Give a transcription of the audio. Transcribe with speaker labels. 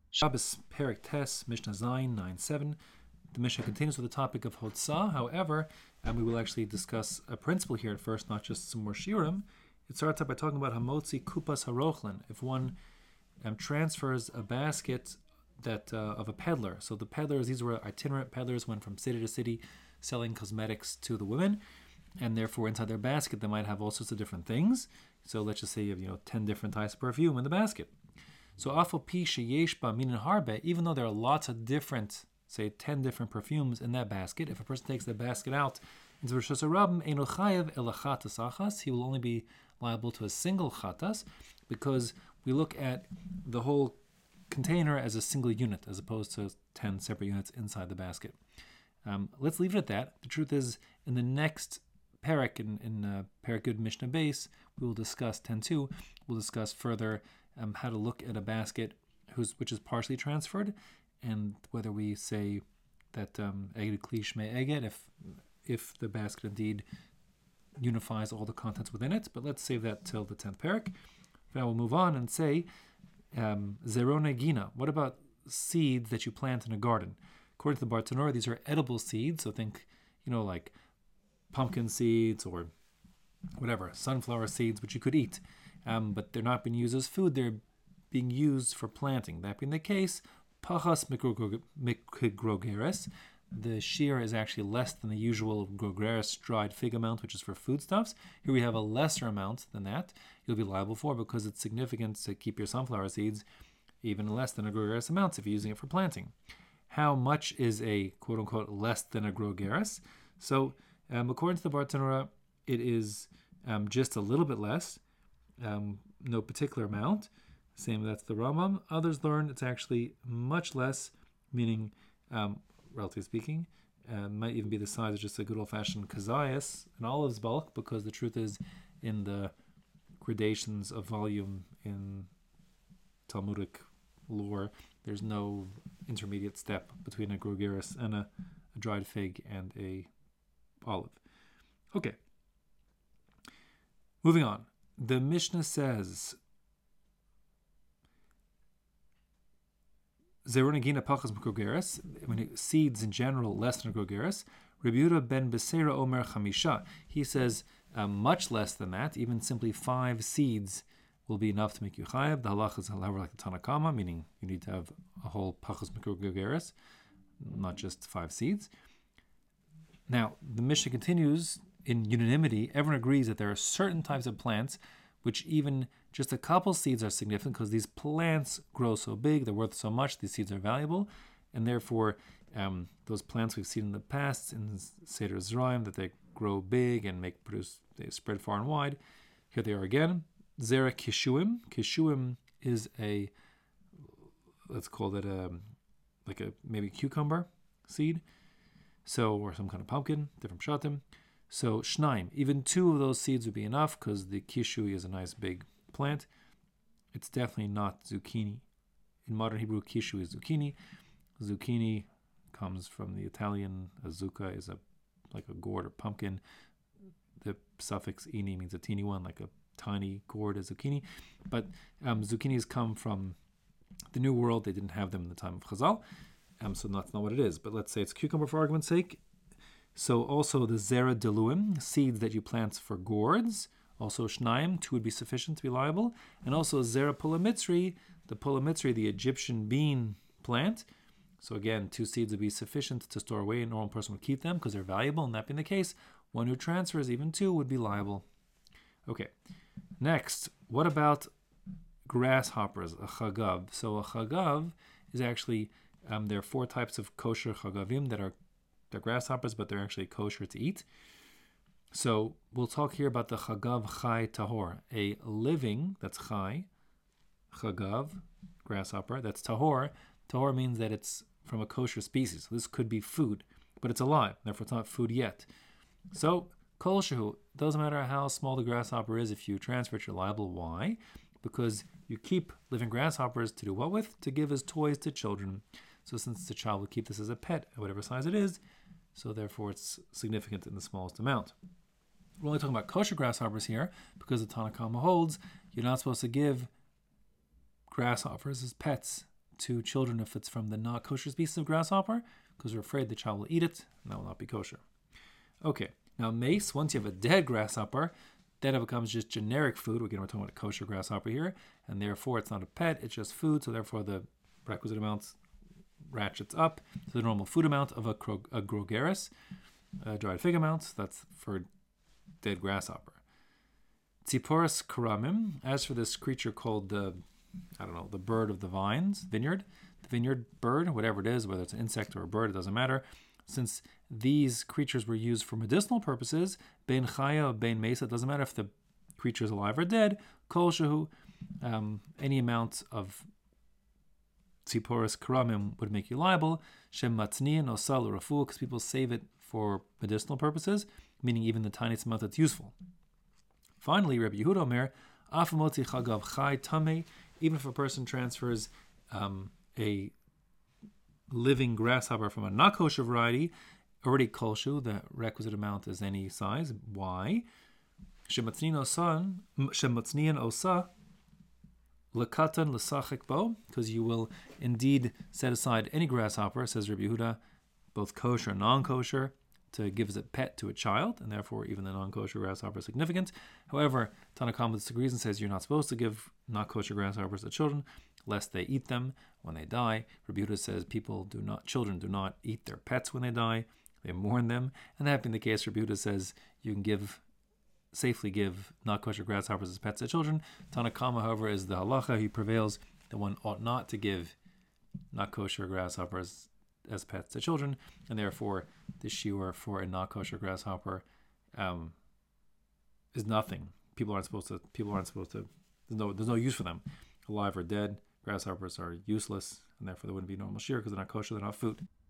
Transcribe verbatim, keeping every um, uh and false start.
Speaker 1: Shabbos Perik Tes Mishnah Zayin nine seven. The Mishnah continues with the topic of Hotzah. However, and we will actually discuss a principle here at first, not just some more shiurim. It starts out by talking about Hamotzi Kupas Harochlin. If one um, transfers a basket that uh, of a peddler, so the peddlers, these were itinerant peddlers, went from city to city selling cosmetics to the women, and therefore inside their basket they might have all sorts of different things. So let's just say you have you know ten different types of perfume in the basket. So afal pi sheyesh ba minin harbe, even though there are lots of different, say ten different perfumes in that basket, if a person takes the basket out into Rosh Hashanah, eino chayev el chatas achas, he will only be liable to a single chatas, because we look at the whole container as a single unit as opposed to ten separate units inside the basket. Um, let's leave it at that. The truth is, in the next parak, in, in uh, Parak Yud Mishnah Base, we will discuss ten two, we'll discuss further um, how to look at a basket who's, which is partially transferred, and whether we say that um, eged klish me eged, if if the basket indeed unifies all the contents within it. But let's save that till the tenth parak. Now we'll move on and say um, zerone gina. What about seeds that you plant in a garden? According to the Bartanura, these are edible seeds. So think, you know, like pumpkin seeds or whatever, sunflower seeds, which you could eat. Um, but they're not being used as food. They're being used for planting. That being the case, pachas mikrogeres, the shear is actually less than the usual grogeres dried fig amount, which is for foodstuffs. Here we have a lesser amount than that you'll be liable for, because it's significant to keep your sunflower seeds even less than a grogeres amount if you're using it for planting. How much is a quote-unquote less than a grogeres? So um, according to the Bartanura, it is um, just a little bit less, um, no particular amount. Same, that's the Rambam. Others learn it's actually much less, meaning, um, relatively speaking, uh, might even be the size of just a good old-fashioned kazayas, an olive's bulk, because the truth is, in the gradations of volume in Talmudic lore, there's no intermediate step between a grogeres and a, a dried fig and a olive. Okay. Moving on. The Mishnah says, Zerunagina pachas grogeres, when it, seeds in general less than grogeres. Rabbi Yehuda ben Beseira Omer Chamisha, he says um, much less than that, even simply five seeds will be enough to make you chayav. The halach is however like the Tanakama, meaning you need to have a whole pachas grogeres, not just five seeds. Now, the Mishnah continues in unanimity. Everyone agrees that there are certain types of plants which even just a couple seeds are significant, because these plants grow so big, they're worth so much, these seeds are valuable, and therefore um, those plants we've seen in the past in Seder Zeraim, that they grow big and make produce, they spread far and wide. Here they are again. Zera kishuim. Kishuim is a, let's call it a, like a maybe cucumber seed, so, or some kind of pumpkin, different pshatim. So shnaim, even two of those seeds would be enough, because the kishu is a nice big plant. It's definitely not zucchini. In modern Hebrew, kishu is zucchini. Zucchini comes from the Italian. Azuka is a like a gourd or pumpkin. The suffix ini means a teeny one, like a tiny gourd is zucchini. But um, zucchinis come from the New World. They didn't have them in the time of Chazal, um, so that's not what it is. But let's say it's cucumber for argument's sake. So also the zera deluim, seeds that you plant for gourds, also shnaim, two would be sufficient to be liable, and also zera pulamitzri, the pulamitzri, the Egyptian bean plant. So again, two seeds would be sufficient to store away. A normal person would keep them because they're valuable, and that being the case, one who transfers even two would be liable. Okay, next, what about grasshoppers, a chagav? So a chagav is actually, um, there are four types of kosher chagavim that are They're grasshoppers, but they're actually kosher to eat. So we'll talk here about the chagav chai tahor, a living, that's chai, chagav, grasshopper, that's tahor. Tahor means that it's from a kosher species. So this could be food, but it's alive, therefore it's not food yet. So kol shehu, doesn't matter how small the grasshopper is, if you transfer it, you're liable. Why? Because you keep living grasshoppers to do what with? To give as toys to children. So since the child will keep this as a pet at whatever size it is, so therefore it's significant in the smallest amount. We're only talking about kosher grasshoppers here, because the Tanakama holds you're not supposed to give grasshoppers as pets to children if it's from the not kosher species of grasshopper, because we're afraid the child will eat it, and that will not be kosher. Okay, now mace, once you have a dead grasshopper, then it becomes just generic food. Again, we're talking about a kosher grasshopper here, and therefore it's not a pet, it's just food, so therefore the requisite amount ratchets up to the normal food amount of a, cro- a grogeris, a dried fig amount. That's for dead grasshopper. Tziporus karamim, as for this creature called the, I don't know, the bird of the vines, vineyard, the vineyard bird, whatever it is, whether it's an insect or a bird, it doesn't matter. Since these creatures were used for medicinal purposes, bein chaya, bein mesa, it doesn't matter if the creature is alive or dead, kol shehu, um, any amount of tziporus karamim would make you liable, shem matznian osal rafu, because people save it for medicinal purposes, meaning even the tiniest amount that's useful. Finally, Rabbi Yehuda Omer, afamotzi chagav chai tame, even if a person transfers um, a living grasshopper from a not kosher variety, already kolshu, the requisite amount is any size. Why? Shematznian osa lekatan lesachek bo, because you will indeed set aside any grasshopper, says Rabbi Yehuda, both kosher and non-kosher, to give as a pet to a child, and therefore even the non-kosher grasshopper is significant. However, Tanna Kamma disagrees and says you're not supposed to give not kosher grasshoppers to children, lest they eat them when they die. Rabbi Yehuda says people do not, children do not eat their pets when they die; they mourn them. And that being the case, Rabbi Yehuda says you can give, safely give not kosher grasshoppers as pets to children. Tanna Kamma, however, is the halacha. He prevails that one ought not to give not kosher grasshoppers as pets to children, and therefore the shiur for a not kosher grasshopper um, is nothing. People aren't supposed to. People aren't supposed to. There's no. There's no use for them, alive or dead. Grasshoppers are useless, and therefore they wouldn't be normal shiur because they're not kosher. They're not food.